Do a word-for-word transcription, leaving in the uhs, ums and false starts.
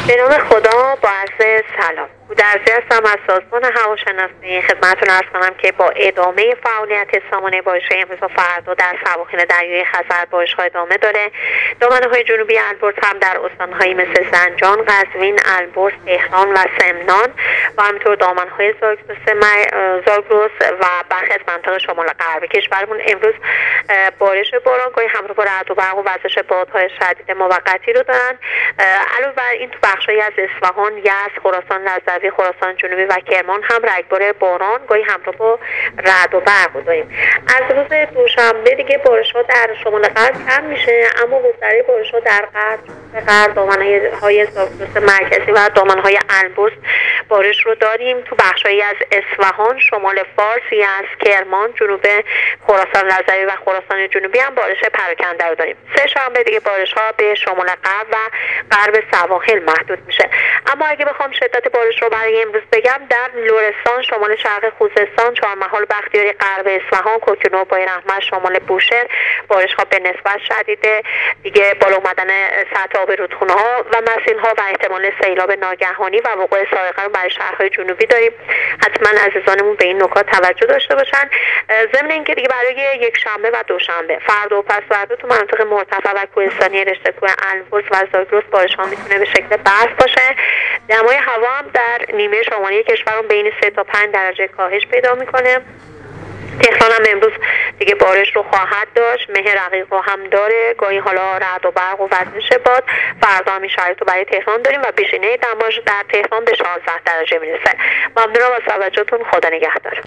به نام خدا، با عرض سلام. گودرزی هستم از سازمان هواشناسی. خدمتتون عرض کنم که با ادامه فعالیت سامانه بارش‌های امروز و فردا در سواحل دریای خزر بارش‌ها ادامه داره. دامنه‌های جنوبی البرز هم در استان‌هایی مثل زنجان، قزوین، البرز، تهران و سمنان و همینطور دامنه‌های زاگرس و برخی از مناطق شمال غرب کشورمون امروز بارش باران گاهی همراه با رعد و برق و وزش بادهای شدید موقتی رو دارن. علاوه بر این تو بخش‌هایی از اصفهان، یزد، خراسان رضوی، خراسان جنوبی و کرمان هم رگبار باران گاهی همراه با رعد و برق داریم. از روز دوشنبه دیگه بارش‌ها در شمال غرب کم میشه، اما گستره بارش‌ها در غرب غرب دامنه‌های زاگرس مرکزی و دامنه‌های البرز بارش رو داریم. تو بخش‌هایی از اصفهان، شمال فارس، یزد، کرمان، جنوب خراسان رضوی و خراسان جنوبی هم بارش پراکنده رو داریم. سه شنبه دیگه بارش‌ها به شمال غرب و غرب سواحل محدود میشه. اما اگه بخوام شدت بارش رو برای امروز بگم، در لرستان، شمال شرق خوزستان، چهارمحال، بختیاری، غرب اصفهان، کوکنو، بایراحمد، شمال بوشهر بارش‌ها به نسبت شدیده. دیگه بالا اومدن سطح آب رودخونه‌ها و مسیل‌ها و احتمال سیلاب ناگهانی و وقوع سائقه رو برای شهرهای جنوبی داریم. حتما عزیزانمون به این نکات توجه داشته باشن. ضمن اینکه دیگه برای یک شنبه و دوشنبه، فردا و پس فردا تو مناطق مرتفع و کوهستانی رشته کوه البرز و زاگرس بارش‌ها میتونه به شکل برف باشه. دمای هوا هم در نیمه شمالی کشورمون بین سه تا پنج درجه کاهش پیدا میکنه. تهران هم امروز دیگه بارش رو خواهد داشت. مه رقیق رو هم داره، گاهی حالا رعد و برق و وزش باد. فردا هم این شرایط رو برای تهران داریم و بیشینه دماش در تهران به شانزده درجه میرسه. ممنونم از توجهتون. خدا نگهدار.